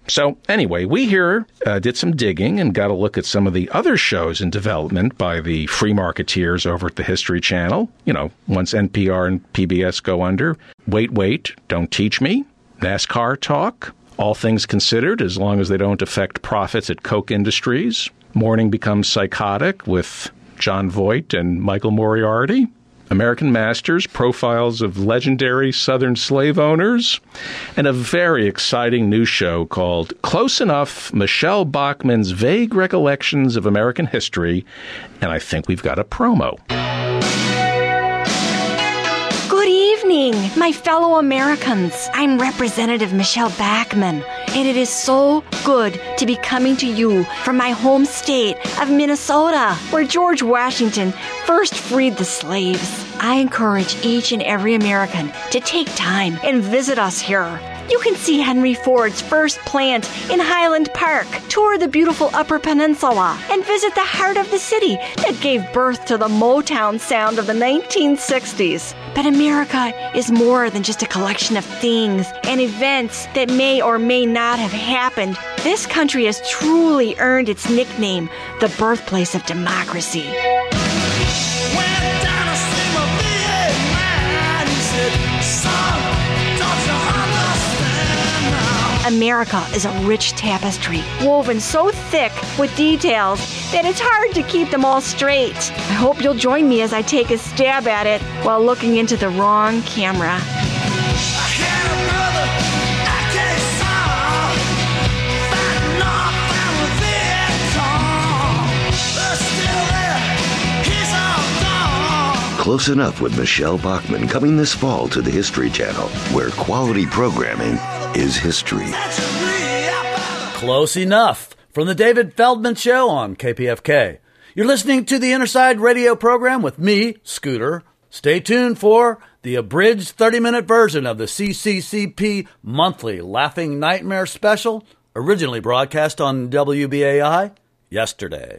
So anyway, we here did some digging and got a look at some of the other shows in development by the free marketeers over at the History Channel. Once NPR and PBS go under. Wait, Don't Teach Me, NASCAR Talk, All Things Considered, as long as they don't affect profits at Koch Industries. Morning Becomes Psychotic with John Voight and Michael Moriarty. American Masters, profiles of legendary Southern slave owners, and a very exciting new show called Close Enough, Michelle Bachmann's Vague Recollections of American History, and I think we've got a promo. Good evening, my fellow Americans. I'm Representative Michelle Bachmann, and it is so good to be coming to you from my home state of Minnesota, where George Washington first freed the slaves. I encourage each and every American to take time and visit us here. You can see Henry Ford's first plant in Highland Park, tour the beautiful Upper Peninsula, and visit the heart of the city that gave birth to the Motown sound of the 1960s. But America is more than just a collection of things and events that may or may not have happened. This country has truly earned its nickname, the birthplace of democracy. America is a rich tapestry, woven so thick with details that it's hard to keep them all straight. I hope you'll join me as I take a stab at it while looking into the wrong camera. Close Enough with Michelle Bachmann, coming this fall to the History Channel, where quality programming is history. Close Enough from the David Feldman Show on KPFK. You're listening to the Innerside Radio program with me, Scooter. Stay tuned for the abridged 30-minute version of the CCCP monthly Laughing Nightmare special, originally broadcast on WBAI yesterday.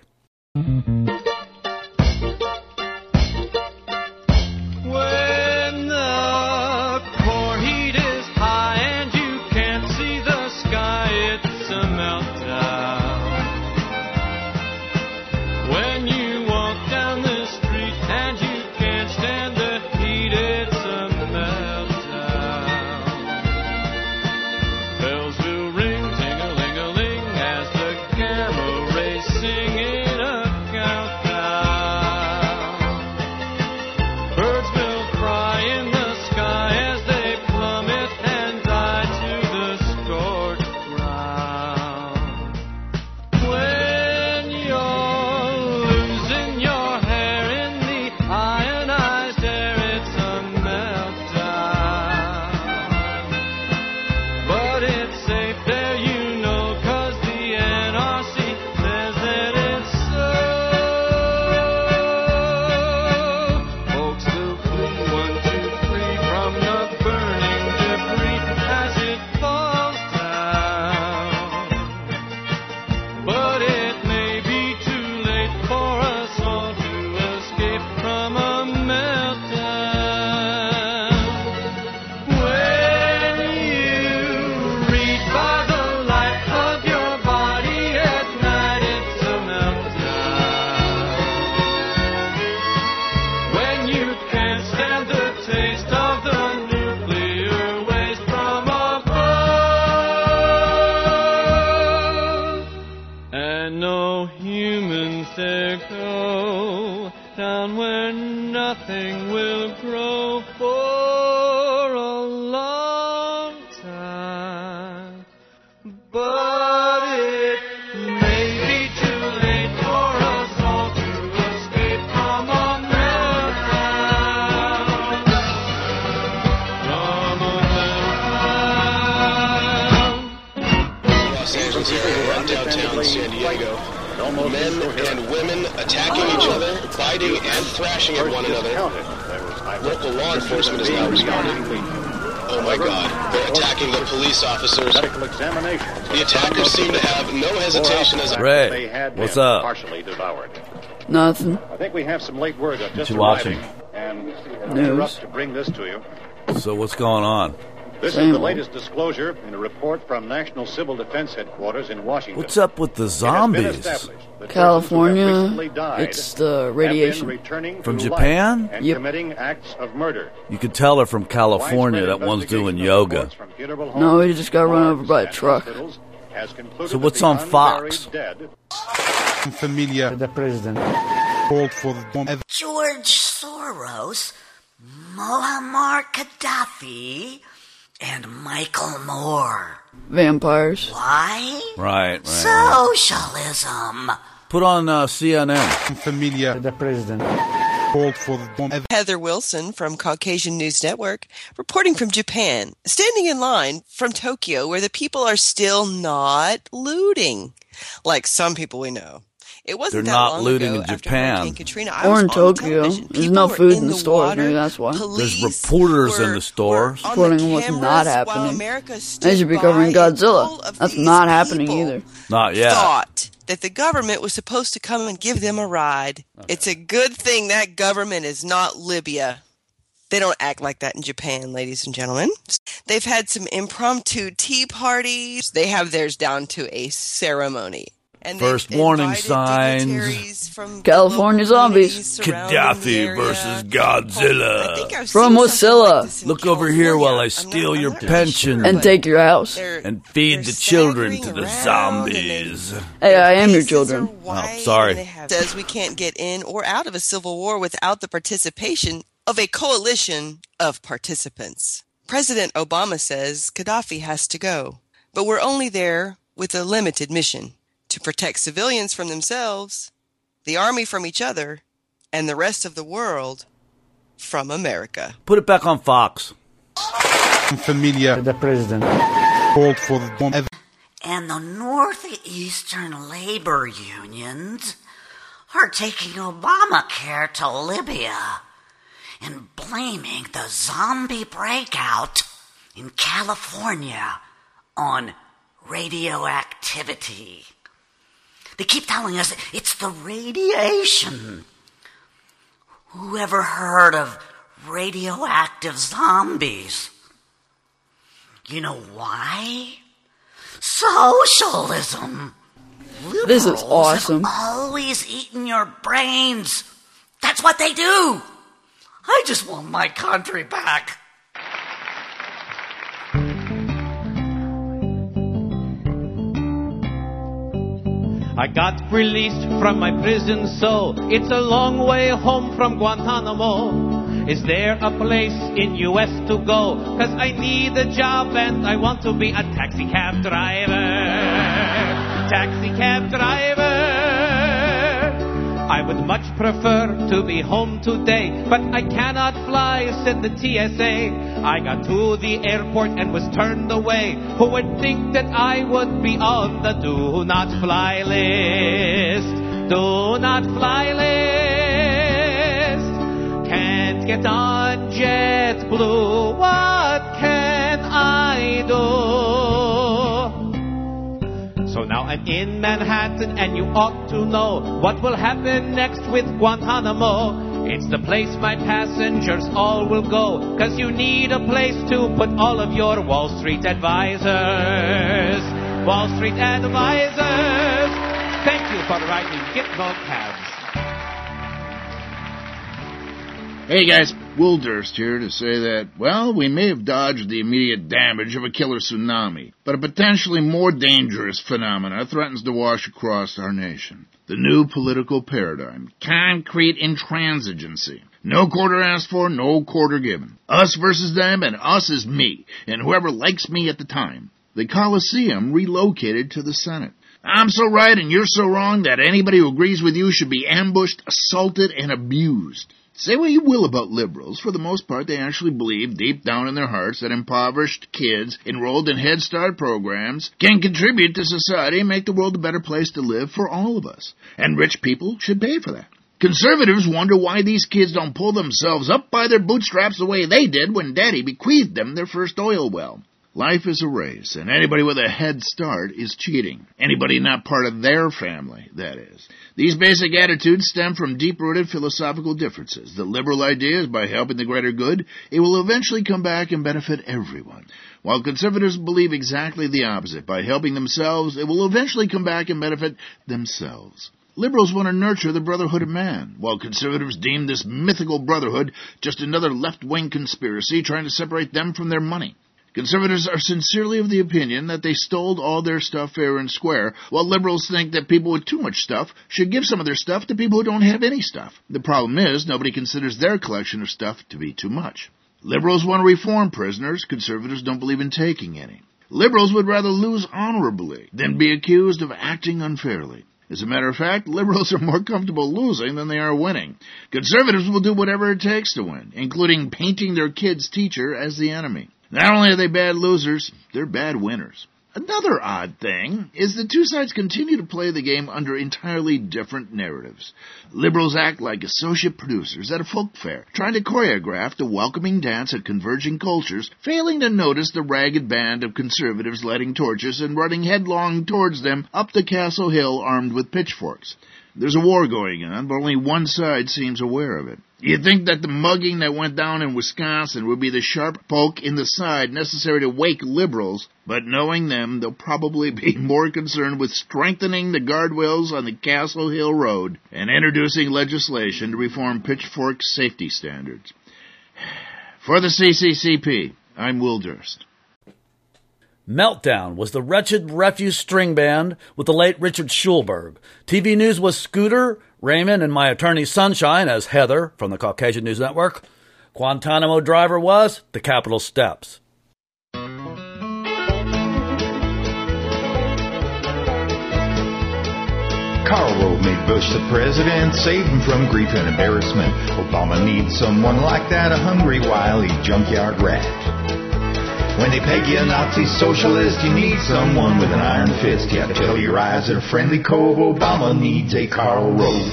Officers. The attackers seem to have no hesitation as Ray, what's up? Partially devoured. Nothing. I think we have some late word just arriving, and news to bring this to you. So what's going on? This Same is the old. latest disclosure in a report from National Civil Defense Headquarters in Washington. What's up with the It has been zombies? established that California, persons who have recently died it's the have been radiation. returning From to Japan? life and Yep. committing acts of murder. You could tell they're from California. Widespread That one's doing investigation of yoga. reports from funeral No, homes, he just got run over by a morgues, truck. and hospitals has concluded So that what's the on Fox? unburied dead Familia The president. called for the bomb. George Soros, Muammar Gaddafi, and Michael Moore. Vampires. Why? Right. Socialism. Put on CNN. Familia The president. called for the bomb. Heather Wilson from Caucasian News Network, reporting from Japan, standing in line from Tokyo where the people are still not looting, like some people we know. It wasn't They're that not long looting ago in after Japan. Hurricane Katrina. I Or was in on Tokyo. television. There's People no were food in in the stores, water. maybe that's why. Police There's reporters in were- the store. were on Reporting the what's cameras not while happening. America stood They should be covering by and Godzilla. all of That's these not happening people either. Not yet. thought that the government was supposed to come and give them a ride. It's a good thing that government is not Libya. They don't act like that in Japan, ladies and gentlemen. They've had some impromptu tea parties. They have theirs down to a ceremony. And First they've warning invited signs. dignitaries from California the local zombies. communities surrounding the Gaddafi area. versus Godzilla. I think I've From seen something Wasilla. like this in Look over here while I California. steal I'm your not really pension. sure, And but take your house. they're- And feed they're the children to staggering the around, and zombies. Hey, I am your faces children. are white, sorry. and they have- says we can't get in or out of a civil war without the participation of a coalition of participants. President Obama says Gaddafi has to go, but we're only there with a limited mission to protect civilians from themselves, the army from each other, and the rest of the world from America. Put it back on Fox. Familia The president. called for the bomb. And the northeastern labor unions are taking Obamacare to Libya and blaming the zombie breakout in California on radioactivity. They keep telling us it's the radiation. Who ever heard of radioactive zombies? You know why? Socialism. This is Liberals awesome. have always eaten your brains. That's what they do. I just want my country back. I got released from my prison, so it's a long way home from Guantanamo. Is there a place in U.S. to go? 'Cause I need a job and I want to be a taxi cab driver. Taxi cab driver. I would much prefer to be home today, but I cannot fly, said the TSA. I got to the airport and was turned away. Who would think that I would be on the do not fly list? Do not fly list. Can't get on JetBlue. What can I do? So now I'm in Manhattan and you ought to know what will happen next with Guantanamo. It's the place my passengers all will go, 'cause you need a place to put all of your Wall Street advisors. Wall Street advisors. Thank you for riding Gitmo cabs. Hey guys, Will Durst here to say that, well, we may have dodged the immediate damage of a killer tsunami, but a potentially more dangerous phenomena threatens to wash across our nation. The new political paradigm, concrete intransigency. No quarter asked for, no quarter given. Us versus them, and us is me, and whoever likes me at the time. The Coliseum relocated to the Senate. I'm so right and you're so wrong that anybody who agrees with you should be ambushed, assaulted, and abused. Say what you will about liberals, for the most part they actually believe deep down in their hearts that impoverished kids enrolled in Head Start programs can contribute to society and make the world a better place to live for all of us. And rich people should pay for that. Conservatives wonder why these kids don't pull themselves up by their bootstraps the way they did when Daddy bequeathed them their first oil well. Life is a race, and anybody with a head start is cheating. Anybody not part of their family, that is. These basic attitudes stem from deep-rooted philosophical differences. The liberal idea is by helping the greater good, it will eventually come back and benefit everyone. While conservatives believe exactly the opposite. By helping themselves, it will eventually come back and benefit themselves. Liberals want to nurture the brotherhood of man, while conservatives deem this mythical brotherhood just another left-wing conspiracy trying to separate them from their money. Conservatives are sincerely of the opinion that they stole all their stuff fair and square, while liberals think that people with too much stuff should give some of their stuff to people who don't have any stuff. The problem is, nobody considers their collection of stuff to be too much. Liberals want to reform prisoners. Conservatives don't believe in taking any. Liberals would rather lose honorably than be accused of acting unfairly. As a matter of fact, liberals are more comfortable losing than they are winning. Conservatives will do whatever it takes to win, including painting their kid's teacher as the enemy. Not only are they bad losers, they're bad winners. Another odd thing is the two sides continue to play the game under entirely different narratives. Liberals act like associate producers at a folk fair, trying to choreograph the welcoming dance of converging cultures, failing to notice the ragged band of conservatives lighting torches and running headlong towards them up the Castle Hill armed with pitchforks. There's a war going on, but only one side seems aware of it. You'd think that the mugging that went down in Wisconsin would be the sharp poke in the side necessary to wake liberals, but knowing them, they'll probably be more concerned with strengthening the guardrails on the Castle Hill Road and introducing legislation to reform pitchfork safety standards. For the CCCP, I'm Will Durst. Meltdown was the wretched refuse string band with the late Richard Schulberg. TV News was Scooter, Raymond, and my attorney Sunshine as Heather from the Caucasian News Network. Guantanamo Driver was The Capitol Steps. Karl Rove made Bush the president, saved him from grief and embarrassment. Obama needs someone like that, a hungry, wily junkyard rat. When they peg you a Nazi socialist, you need someone with an iron fist. You have to tell your eyes at a friendly cove, Obama needs a Karl Rove.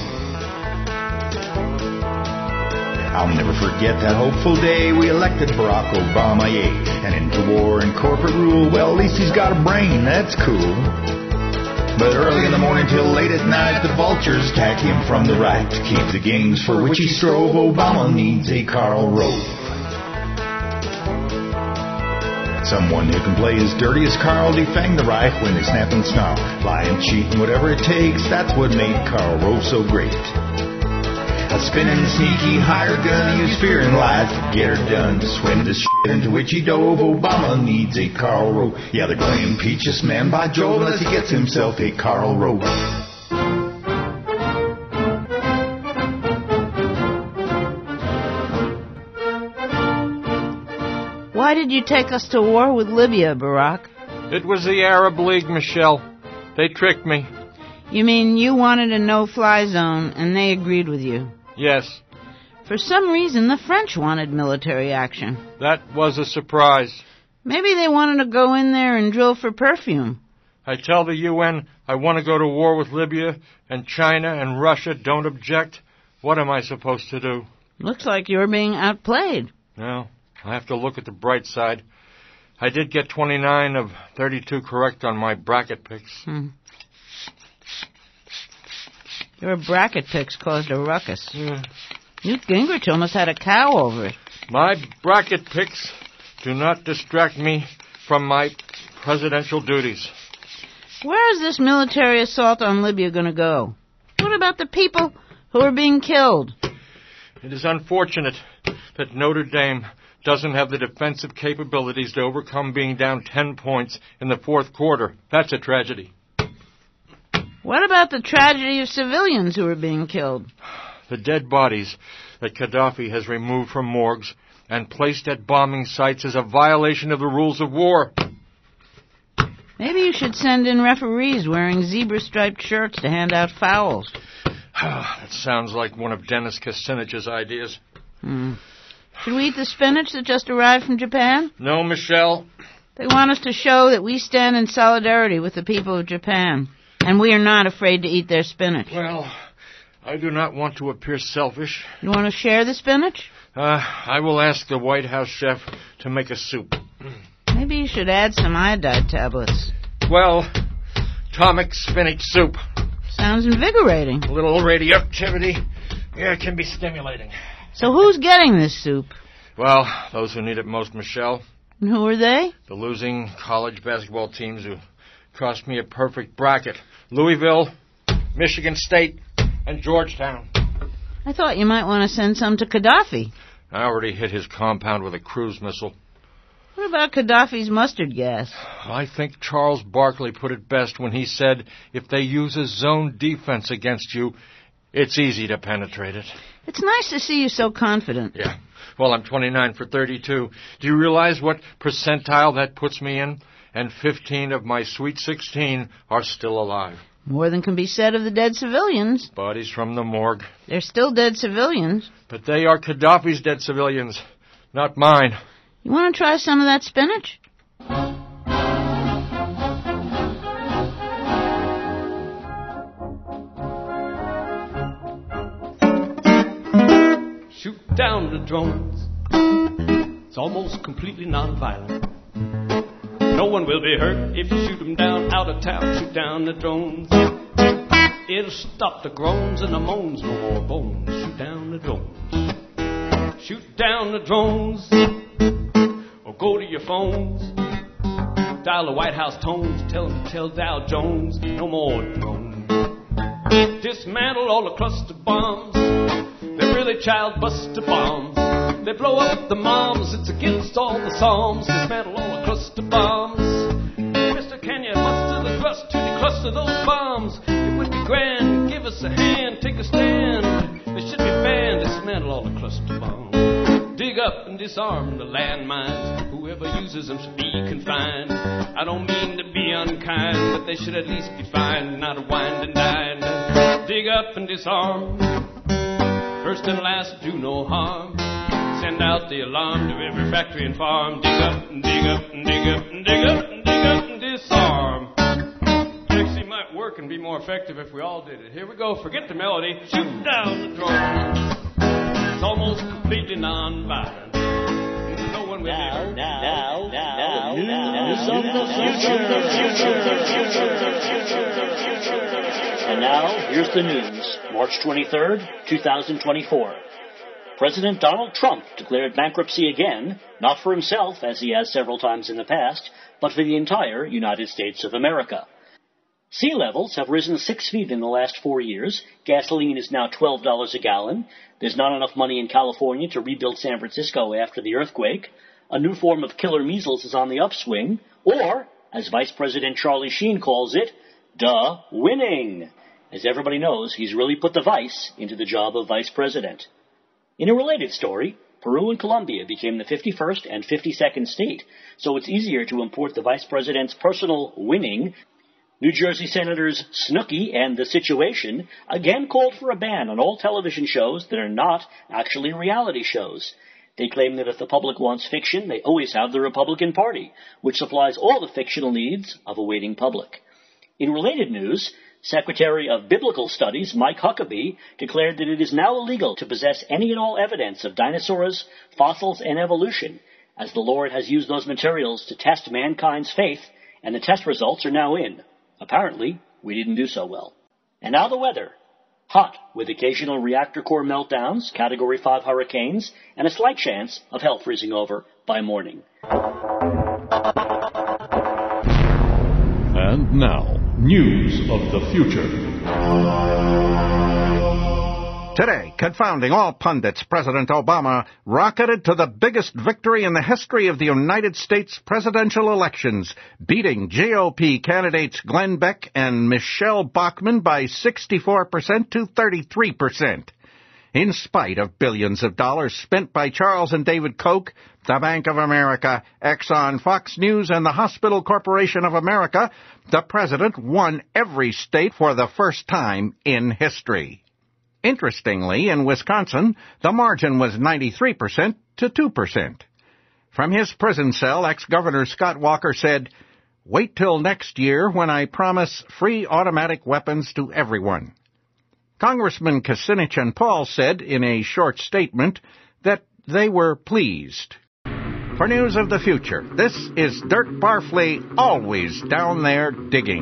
I'll never forget that hopeful day we elected Barack Obama, yay. And into war and corporate rule, well, at least he's got a brain, that's cool. But early in the morning till late at night, the vultures attack him from the right. To keep the gains for which he strove, Obama needs a Karl Rove. Someone who can play as dirty as Karl, defang the Reich when they snap and snarl. Lie and cheat and whatever it takes, that's what made Karl Rove so great. A spinning, sneaky, hired gun, use fear and lies to get her done. To swim the shit into which he dove, Obama needs a Karl Rove. Yeah, they're going to impeach this man by Jove unless he gets himself a Karl Rove. Why did you take us to war with Libya, Barack? It was the Arab League, Michelle. They tricked me. You mean you wanted a no-fly zone, and they agreed with you? Yes. For some reason, the French wanted military action. That was a surprise. Maybe they wanted to go in there and drill for perfume. I tell the UN I want to go to war with Libya, and China and Russia don't object. What am I supposed to do? Looks like you're being outplayed. No. I have to look at the bright side. I did get 29 of 32 correct on my bracket picks. Your bracket picks caused a ruckus. Newt Gingrich almost had a cow over it. My bracket picks do not distract me from my presidential duties. Where is this military assault on Libya going to go? What about the people who are being killed? It is unfortunate that Notre Dame doesn't have the defensive capabilities to overcome being down 10 points in the fourth quarter. That's a tragedy. What about the tragedy of civilians who are being killed? The dead bodies that Gaddafi has removed from morgues and placed at bombing sites is a violation of the rules of war. Maybe you should send in referees wearing zebra-striped shirts to hand out fouls. That sounds like one of Dennis Kucinich's ideas. Should we eat the spinach that just arrived from Japan? No, Michelle. They want us to show that we stand in solidarity with the people of Japan, and we are not afraid to eat their spinach. Well, I do not want to appear selfish. You want to share the spinach? I will ask the White House chef to make a soup. Maybe Maybe you should add some iodide tablets. Well, tonic spinach soup. Sounds invigorating. A little radioactivity. Yeah, it can be stimulating. So who's getting this soup? Well, those who need it most, Michelle. And who are they? The losing college basketball teams who cost me a perfect bracket. Louisville, Michigan State, and Georgetown. I thought you might want to send some to Gaddafi. I already hit his compound with a cruise missile. What about Gaddafi's mustard gas? I think Charles Barkley put it best when he said, if they use a zone defense against you, it's easy to penetrate it. It's nice to see you so confident. Yeah. Well, I'm 29 for 32. Do you realize what percentile that puts me in? And 15 of my sweet 16 are still alive. More than can be said of the dead civilians. Bodies from the morgue. They're still dead civilians. But they are Gaddafi's dead civilians, not mine. You want to try some of that spinach? Shoot down the drones. It's almost completely non-violent. No one will be hurt if you shoot them down out of town. Shoot down the drones. It'll stop the groans and the moans. No more bones. Shoot down the drones. Shoot down the drones. Or go to your phones. Dial the White House tones. Tell Dow Jones. No more drones. Dismantle all the cluster bombs. They're really child buster bombs. They blow up the moms. It's against all the psalms. Dismantle all the cluster bombs. Mr. Can you muster the thrust to decluster those bombs? It would be grand. Give us a hand. Take a stand. They should be banned. Dismantle all the cluster bombs. Dig up and disarm the landmines. Whoever uses them should be confined. I don't mean to be unkind, but they should at least be fined, not wined and dined. Dig up and disarm. First and last, do no harm. Send out the alarm to every factory and farm. Dig up and dig up and dig up and dig up and dig up and disarm. Actually might work and be more effective if we all did it. Here we go. Forget the melody. Shoot down the drone. It's almost completely non-violent. No one will be hurt. Now, news of the future. And now, here's the news. March 23rd, 2024. President Donald Trump declared bankruptcy again, not for himself, as he has several times in the past, but for the entire United States of America. Sea levels have risen 6 feet in the last 4 years. Gasoline is now $12 a gallon. There's not enough money in California to rebuild San Francisco after the earthquake. A new form of killer measles is on the upswing. Or, as Vice President Charlie Sheen calls it, winning. As everybody knows, he's really put the vice into the job of vice president. In a related story, Peru and Colombia became the 51st and 52nd state, so it's easier to import the vice president's personal winning. New Jersey Senators Snooki and The Situation again called for a ban on all television shows that are not actually reality shows. They claim that if the public wants fiction, they always have the Republican Party, which supplies all the fictional needs of a waiting public. In related news, Secretary of Biblical Studies Mike Huckabee declared that it is now illegal to possess any and all evidence of dinosaurs, fossils, and evolution, as the Lord has used those materials to test mankind's faith, and the test results are now in. Apparently, we didn't do so well. And now the weather. Hot, with occasional reactor core meltdowns, Category 5 hurricanes, and a slight chance of hell freezing over by morning. And now, news of the future. Today, confounding all pundits, President Obama rocketed to the biggest victory in the history of the United States presidential elections, beating GOP candidates Glenn Beck and Michelle Bachmann by 64% to 33%. In spite of billions of dollars spent by Charles and David Koch, the Bank of America, Exxon, Fox News, and the Hospital Corporation of America, the president won every state for the first time in history. Interestingly, in Wisconsin, the margin was 93% to 2%. From his prison cell, ex-Governor Scott Walker said, "Wait till next year when I promise free automatic weapons to everyone." Congressman Kucinich and Paul said in a short statement that they were pleased. For news of the future, this is Dirk Barfley, always down there digging.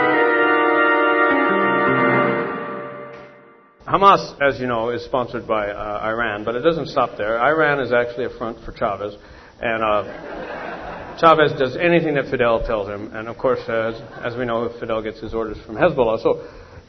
Hamas, as you know, is sponsored by Iran, but it doesn't stop there. Iran is actually a front for Chavez, and Chavez does anything that Fidel tells him, and of course, as we know, Fidel gets his orders from Hezbollah. So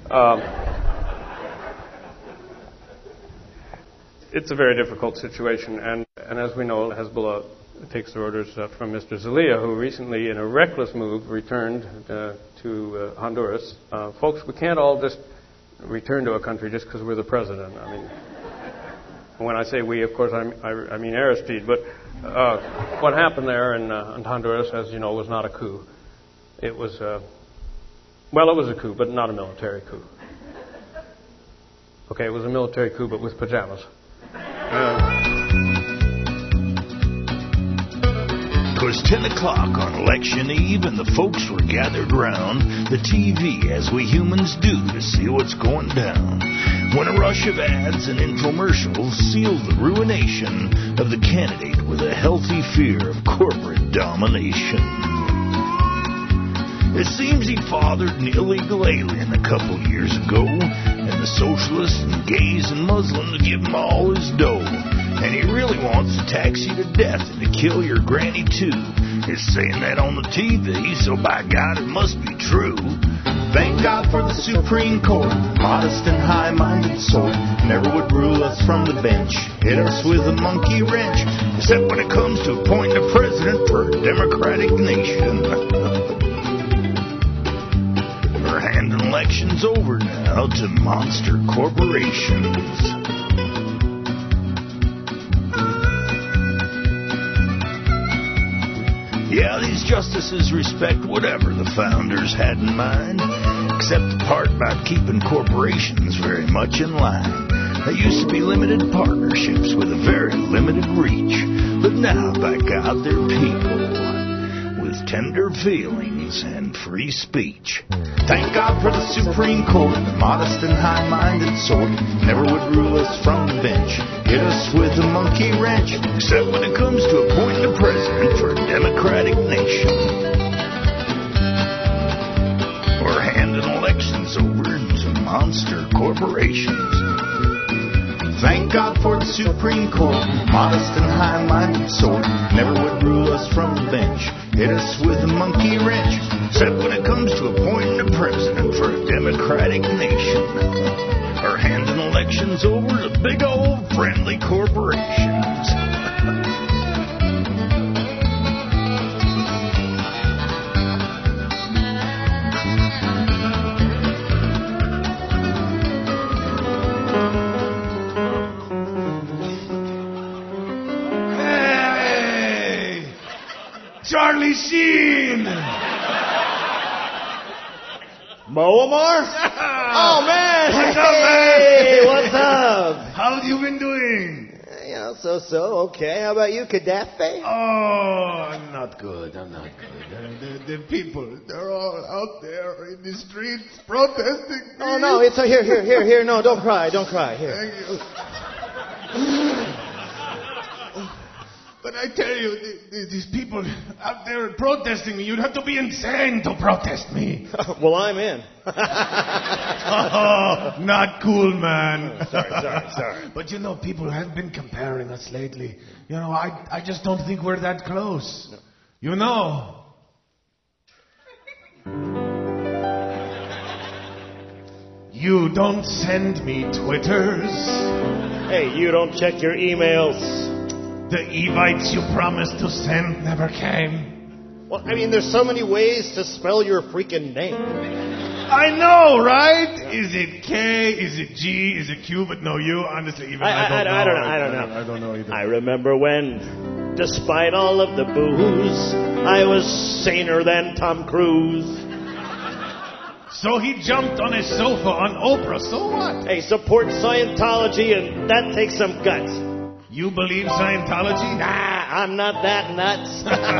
it's a very difficult situation, and as we know, Hezbollah takes their orders from Mr. Zelaya, who recently, in a reckless move, returned to Honduras. Folks, we can't all just return to a country just because we're the president. I mean, when I say we, of course, I mean Aristide. But what happened there in Honduras, as you know, was not a coup. It was, it was a coup, but not a military coup. Okay, it was a military coup, but with pajamas. It was 10 o'clock on election eve, and the folks were gathered round the TV, as we humans do, to see what's going down. When a rush of ads and infomercials sealed the ruination of the candidate with a healthy fear of corporate domination. It seems he fathered an illegal alien a couple years ago, and the socialists and gays and Muslims give him all his dough. And he really wants to tax you to death and to kill your granny too. He's saying that on the TV, so by God it must be true. Thank God for the Supreme Court, modest and high-minded sort, never would rule us from the bench, hit us with a monkey wrench, except when it comes to appointing a president for a democratic nation. We're handing elections over now to monster corporations. Yeah, these justices respect whatever the founders had in mind, except the part about keeping corporations very much in line. They used to be limited partnerships with a very limited reach, but now, by God, they're people with tender feelings and free speech. Thank God for the Supreme Court, the modest and high-minded sort, never would rule us from the bench, hit us with a monkey wrench, except when it comes to appointing a president for a democratic nation. We're handing elections over to monster corporations. Thank God for the Supreme Court, modest and high-minded sort, never would rule us from the bench, hit us with a monkey wrench, except when it comes to appointing a president for a democratic nation. Or handing elections over to big old friendly corporations. Charlie Sheen! Moamar? Oh, man! What's up, man? Hey, what's up? How have you been doing? You know, so, okay. How about you, Gaddafi? Oh, I'm not good. The people, they're all out there in the streets protesting. Oh, no, it's here. No, don't cry, Here. Thank you. But I tell you, these people out there protesting me, you'd have to be insane to protest me. Well, I'm in. Oh, not cool, man. Sorry. But you know, people have been comparing us lately. You know, I just don't think we're that close. No. You know. You don't send me Twitters. Hey, you don't check your emails. The Evites you promised to send never came. Well, I mean, there's so many ways to spell your freaking name. I know, right? Is it K? Is it G? Is it Q? But no, you, honestly, even I don't know. I don't know either. I remember when, despite all of the booze, I was saner than Tom Cruise. So he jumped on his sofa on Oprah, so what? Hey, support Scientology, and that takes some guts. You believe Scientology? Nah, I'm not that nuts.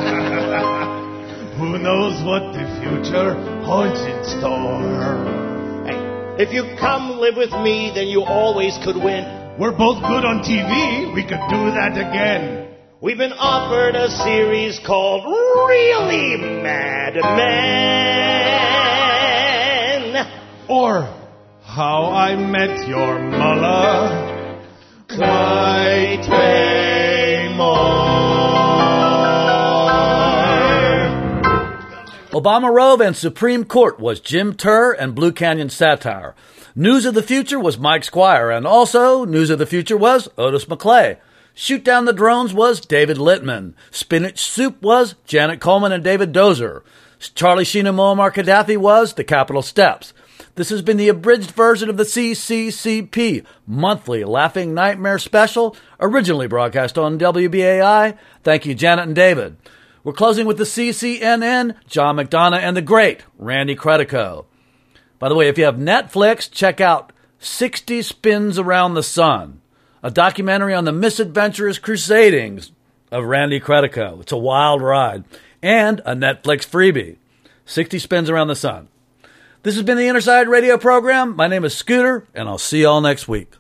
Who knows what the future holds in store? Hey, if you come live with me, then you always could win. We're both good on TV. We could do that again. We've been offered a series called Really Mad Men. Or How I Met Your Mother. Quite pay more. Obama Rove and Supreme Court was Jim Turr and Blue Canyon Satire. News of the Future was Mike Squire, and also News of the Future was Otis McClay. Shoot Down the Drones was David Littman. Spinach Soup was Janet Coleman and David Dozer. Charlie Sheen and Muammar Gaddafi was The Capitol Steps. This has been the abridged version of the CCCP monthly Laughing Nightmare special, originally broadcast on WBAI. Thank you, Janet and David. We're closing with the CCNN, John McDonough and the great Randy Credico. By the way, if you have Netflix, check out 60 Spins Around the Sun, a documentary on the misadventurous crusadings of Randy Credico. It's a wild ride. And a Netflix freebie, 60 Spins Around the Sun. This has been the Inner Radio program. My name is Scooter, and I'll see you all next week.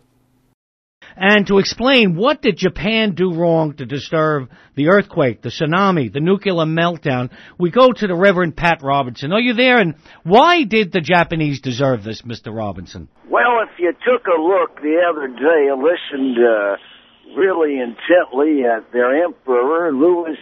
And to explain what did Japan do wrong to disturb the earthquake, the tsunami, the nuclear meltdown, we go to the Reverend Pat Robinson. Are you there? And why did the Japanese deserve this, Mr. Robinson? Well, if you took a look the other day and listened really intently at their emperor, Louis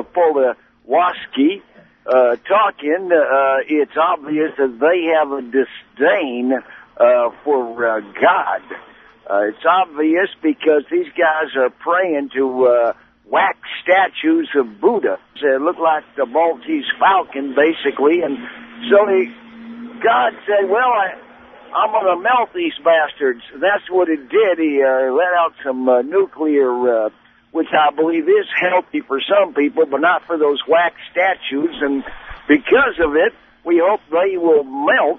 Napoleonsky, talking, it's obvious that they have a disdain for God. It's obvious because these guys are praying to wax statues of Buddha. They look like the Maltese Falcon, basically. And so God said, well, I'm going to melt these bastards. That's what it did. He let out some nuclear, which I believe is healthy for some people, but not for those wax statues. And because of it, we hope they will melt.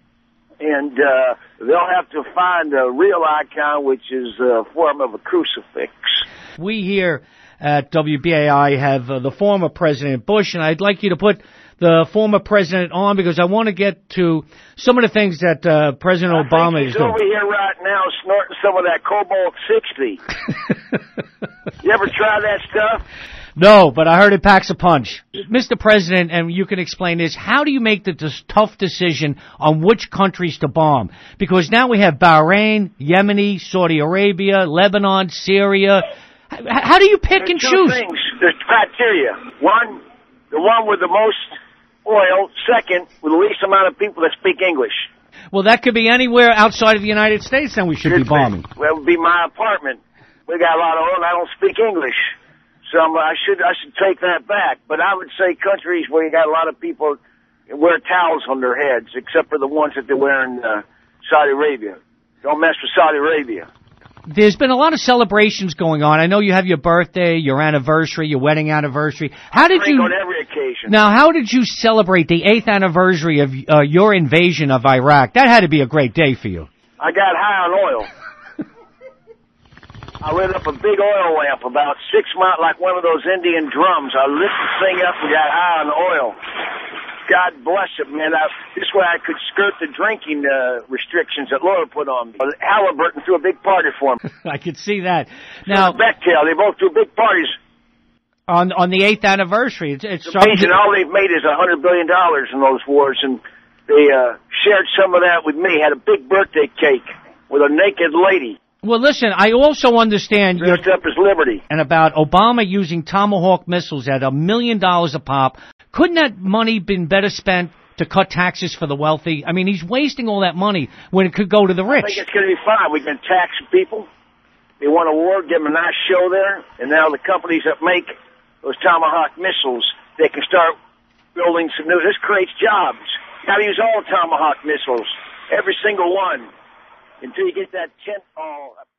And they'll have to find a real icon, which is a form of a crucifix. We here at WBAI have the former President Bush, and I'd like you to put the former president on because I want to get to some of the things that President Obama is doing. He's over here right now snorting some of that Cobalt 60. You ever try that stuff? No, but I heard it packs a punch. Mr. President, and you can explain this, how do you make the tough decision on which countries to bomb? Because now we have Bahrain, Yemen, Saudi Arabia, Lebanon, Syria. How do you pick and choose? Two things. There's criteria. One, the one with the most oil. Second, with the least amount of people that speak English. Well, that could be anywhere outside of the United States, then we should be bombing. Well, it would be my apartment. We got a lot of oil, and I don't speak English. So I should take that back. But I would say countries where you got a lot of people wear towels on their heads, except for the ones that they wear in Saudi Arabia. Don't mess with Saudi Arabia. There's been a lot of celebrations going on. I know you have your birthday, your anniversary, your wedding anniversary. How did you? On every occasion. Now, how did you celebrate the 8th anniversary of your invasion of Iraq? That had to be a great day for you. I got high on oil. I lit up a big oil lamp about 6 miles, like one of those Indian drums. I lit the thing up and got high on oil. God bless it, man. This way I could skirt the drinking restrictions that Laura put on me. Halliburton threw a big party for me. I could see that. Now, Bechtel, they both threw big parties. On the 8th anniversary. It's amazing. All they've made is $100 billion in those wars, and they shared some of that with me. Had a big birthday cake with a naked lady. Well, listen, I also understand dressed up as Liberty. And about Obama using Tomahawk missiles at $1 million a pop. Couldn't that money been better spent to cut taxes for the wealthy? I mean, he's wasting all that money when it could go to the rich. I think it's going to be fine. We can tax people. They want a war, give them a nice show there. And now the companies that make those Tomahawk missiles, they can start building some new. This creates jobs. Got to use all Tomahawk missiles, every single one. Until you get that tent all